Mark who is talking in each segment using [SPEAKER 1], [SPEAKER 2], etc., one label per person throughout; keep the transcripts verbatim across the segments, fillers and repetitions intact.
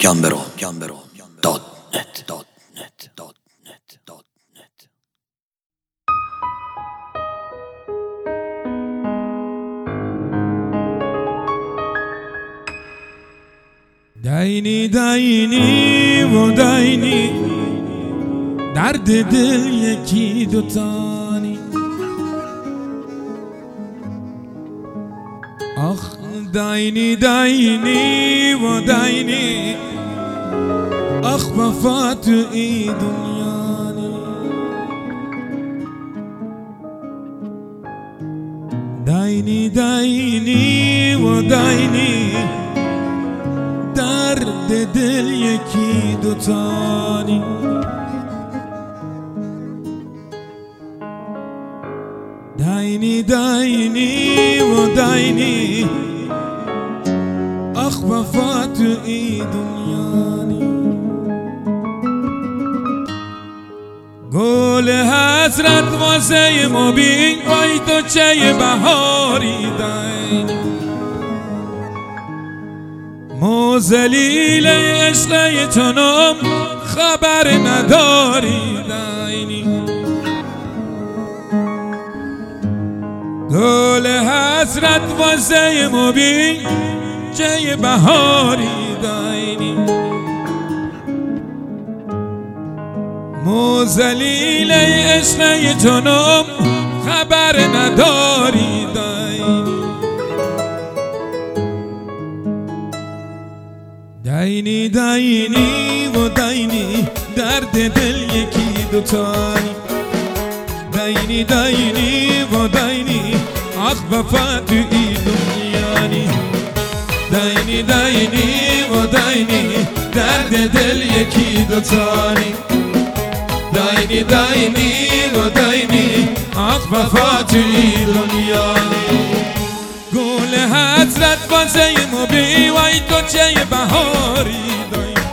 [SPEAKER 1] گمبرو دات نت دات نت دات نت دات نت.
[SPEAKER 2] داینی داینی و داینی، درد دل یکی دوتانی. آخ داینی داینی و داینی، آخ وفا تو ای دنیانی. داینی داینی و داینی، درد دل یکی دوتانی. داینی داینی و داینی، آخ وفا تو ای دنیانی. گل حسرت واسه مبین، وای تو چه بهاری داینی. موزلیل عشق تنم خبر نداری داینی. گل حسرت واسه مبین، چه بهاری داینی. موزلیل عشق تنم خبر نداری داینی. داینی داینی و داینی، درد دل یکی دوتانی. داینی داینی و داینی، آخ وفا تو ای دنیانی. داینی داینی و داینی، درد دل یکی دوتانی. داینی داینی و داینی، آخ وفا تو ای دنیانی. گل حسرت واسه مبی، وای تو چه بهاری داینی.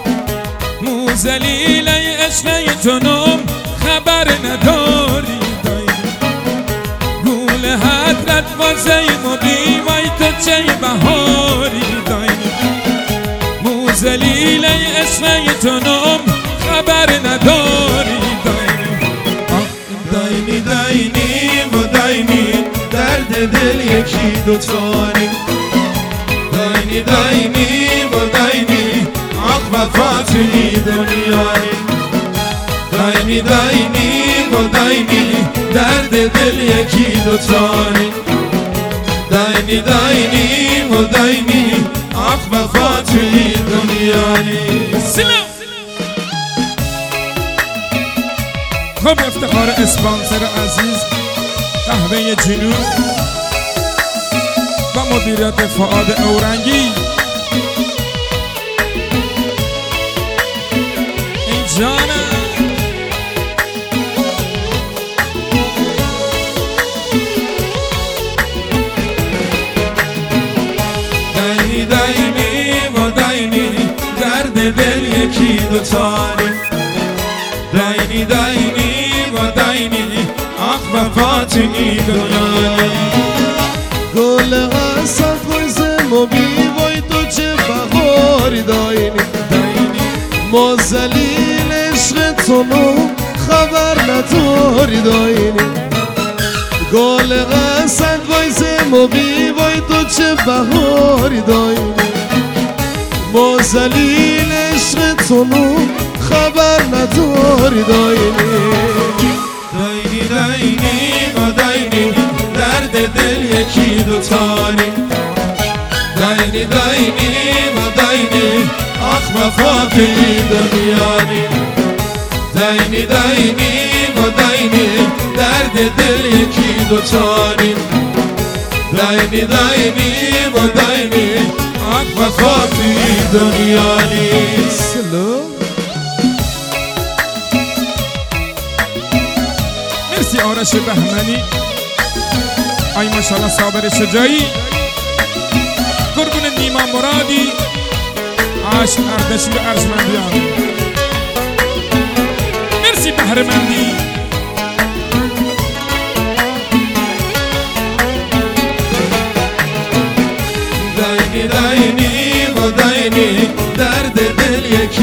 [SPEAKER 2] موزلیل عشق تنم خبر نداری داینی. گل حسرت واسه مبی، وای تو چه بهاری داینی. موزلیل عشق تنم خبر نداری داینی. داینی داینی و داینی، درد دل یکی دوتانی. داینی داینی و داینی، آخ وفا تو ای دنیانی. داینی داینی و داینی، درد دل یکی دوتانی. داینی داینی و داینی، آخ وفا تو ای دنیانی. سلام. خب افتخار اسپانسر عزیز قهوه جنوب و مدیریت فعاد اورنگی. ای جانم داینی داینی و داینی، درد دل یکی دوتانی. داینی داینی و داینی، آخ وفا تو ای دنیانی.
[SPEAKER 3] گل حسرت واسه مبی، وای تو چه بهاری داینی. موزلیل عشق تنم خبر نداری داینی. گل حسرت واسه مبی، وای تو چه بهاری داینی. موزلیل عشق تنم خبر نداری داینی.
[SPEAKER 2] داینی داینی و داینی، درد دل یکی دوتانی. داینی داینی و داینی، آخ وفا تو ای دنیانی. داینی داینی و داینی، درد دل یکی دوتانی. داینی داینی و داینی، آخ وفا تو ای دنیانی.
[SPEAKER 3] سلام.
[SPEAKER 2] مرسی آرش بهمنی. آی ماشاءالله صابر شجاعی. قربون نیما مرادی. عاشق اردشی و ارجمندیان. مرسی بهرمندی. داینی داینی و داینی، درد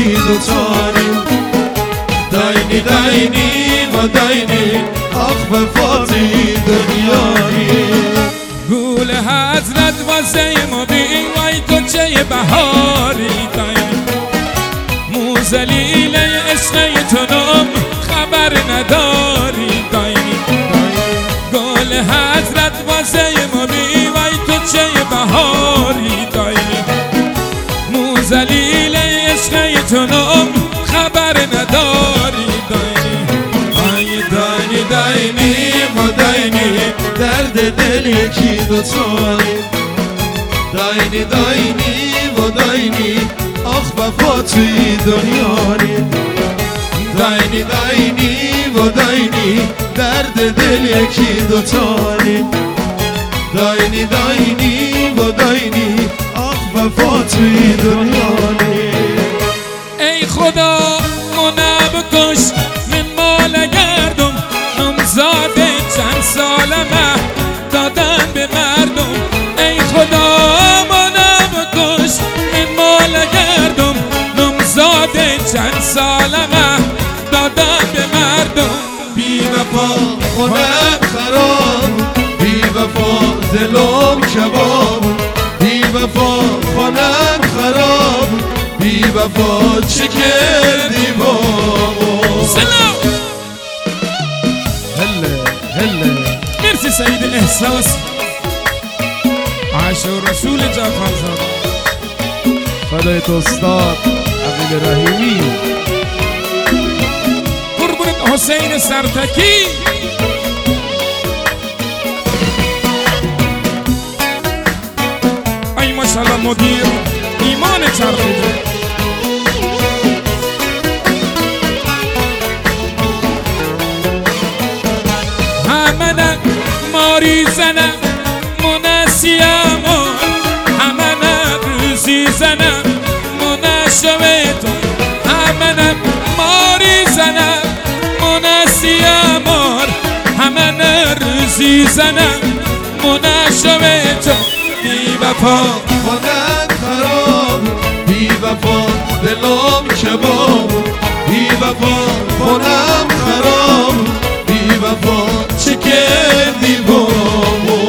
[SPEAKER 3] یکی دوتاییم داینی داینی و داینی آخ وفاتی دنیاییم
[SPEAKER 2] گل حضرت واسه ما بین وای تو چه بهاری داینی موزلیل عشق تنم خبر نداری داینی گل حضرت واسه ما بین وای تو چه بهاری داینی موزلیل عشق تنم خبر نداری داینی
[SPEAKER 3] آی داینی داینی ما داینی درد دل یکی دوتاییم داینی داینی و داینی آخ وفا توی دنیاییم داینی داینی و داینی درد دل یکی دوتاییم داینی داینی و داینی آخ وفا توی دنیاییم
[SPEAKER 2] ای خدا منم کش من مال گردم نمزاد چند سالمه دادن به مردم ای خدا منم کش من مال گردم نمزاد چند سالمه دادن به مردم
[SPEAKER 3] بی وفا خونم خراب بی وفا دلم کباب بی وفا خونم خراب بی وفا چه کردی بابا
[SPEAKER 2] سلام
[SPEAKER 3] هله هله
[SPEAKER 2] مرسی سید احساس عاشق رسول جعفر زاده
[SPEAKER 3] فدایت استاد عقیل رحیمی
[SPEAKER 2] قربونت حسین سرتکی ای ماشاءالله مدیر ایمان چرخیده همه ماری زنم منسیمون همه روزی زنم منشویتون همه ماری زنم منسیمون همه روزی زنم منشویتون بی وفا
[SPEAKER 3] خونم خراب بی وفا دلم کباب بی وفا خونم خراب بی وفا چه کردی بابا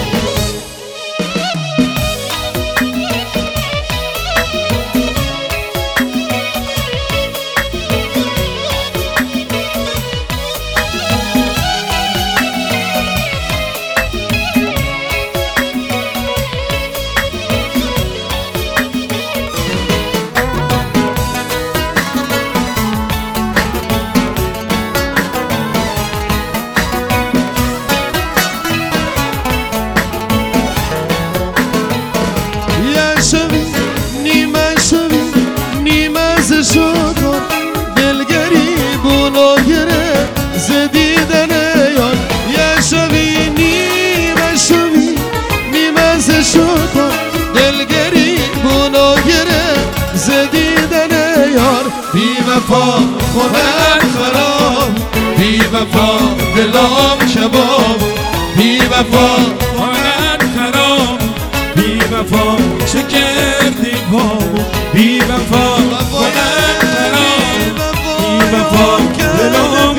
[SPEAKER 3] شکر دلگری بونو گره زدیدن یار یه شوی نیمه شوی نیمه ز شکر دلگری بونو گره زدیدن یار بی وفا خونم خراب بی وفا دلم کباب بی وفا
[SPEAKER 2] خونت خراب بی وفا چه کردی بابا بی وفا خونت خراب بی وفا دلم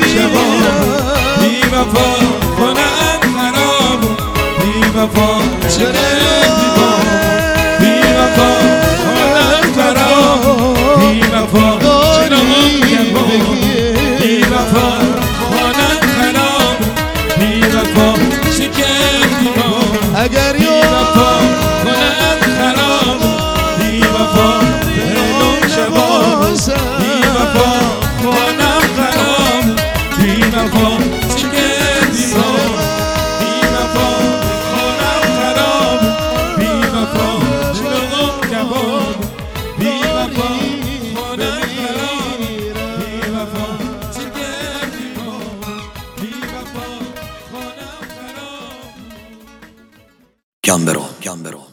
[SPEAKER 2] کباب بی وفا خونت خراب بی وفا چه کردی بابا بی وفا خونت خراب بی وفا دلم کباب بی وفا خونت خراب بی وفا چه کردی بابا
[SPEAKER 3] اگر
[SPEAKER 2] بی وفا خونت خراب بی وفا دلم کباب بی وفا خونم خراب بی وفا چه کردی بابا بی وفا خونم خراب بی وفا دلم کباب بی وفا خونم خراب بی وفا چه کردی بابا بی وفا خونم خراب
[SPEAKER 1] Gambero, Gambero.